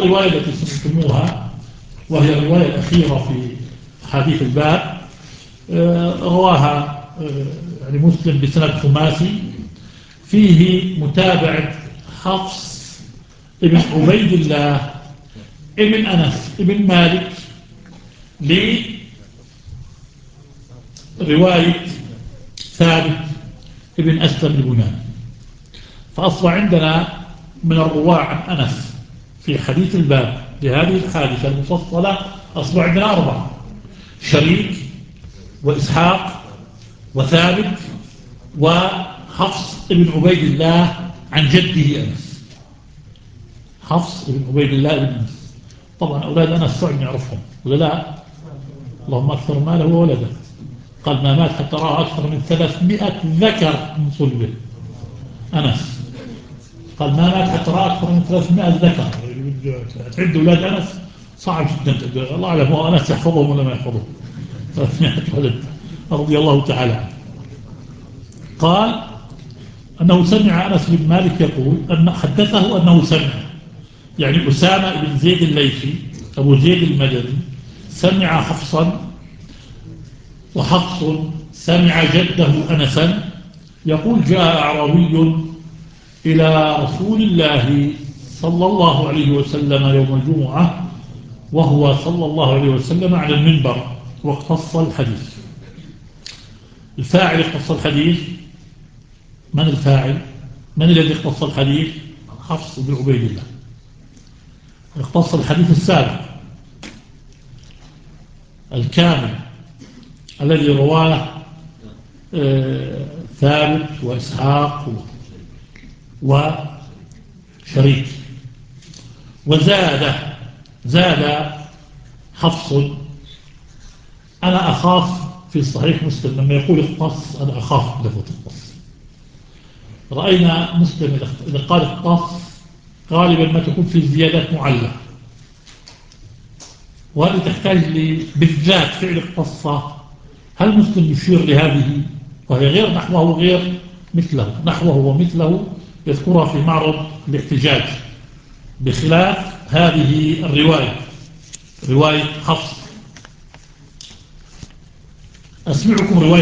الرواية التي سمعتموها وهي الرواية الأخيرة في حديث الباب رواها يعني مسلم بسند خماسي فيه متابعة حفص ابن عبيد الله ابن أنس ابن مالك لرواية ثابت ابن أسلم البناني. فأصبح عندنا من الرواة عن أنس في حديث الباب لهذه الحادثة المفصلة أصبح عندنا 4: شريك وإسحاق وثابت وحفص ابن عبيد الله عن جده أنس. حفص ابن عبيد الله ابن أنس. طبعا أولاد أنس صعب يعرفهم ولا لا؟ اللهم أكثر ماله وولده. قال ما مات حتى رأى أكثر من 300 ذكر من صلبه أنس. قال ما مات حتى رأى أكثر من 300 ذكر. تعد أولاد أنس صعب جدا. الله أعلم هو أنس يحفظهم ولا ما يحفظهم. 300 ولد رضي الله تعالى عنه. قال أنه سمع أنس بن مالك يقول أن حدثه أنه سمع يعني أسامة بن زيد الليثي أبو زيد المدني سمع حفصا وحفص سمع جده أنسا يقول جاء أعرابي إلى رسول الله صلى الله عليه وسلم يوم الجمعة وهو صلى الله عليه وسلم على المنبر واقتص الحديث. الفاعل اقتص الحديث من الفاعل؟ من الذي اقتص الحديث؟ حفص بن عبيد الله اقتص الحديث السابق الكامل الذي رواه ثابت وإسحاق وشريك. زاد حفص أنا أخاف في صحيح مسلم لما يقول اختص أنا أخاف لفظ اختص. رأينا مسلم إذا قال اختص غالبا ما تكون في زيادات معلة وهذه تحتاج بالذات فعل اختص. هل مسلم يشير لهذه وهي غير نحوه وغير مثله؟ نحوه ومثله يذكرها في معرض الاحتجاج بخلاف هذه الرواية رواية حفص. أسمعكم رواية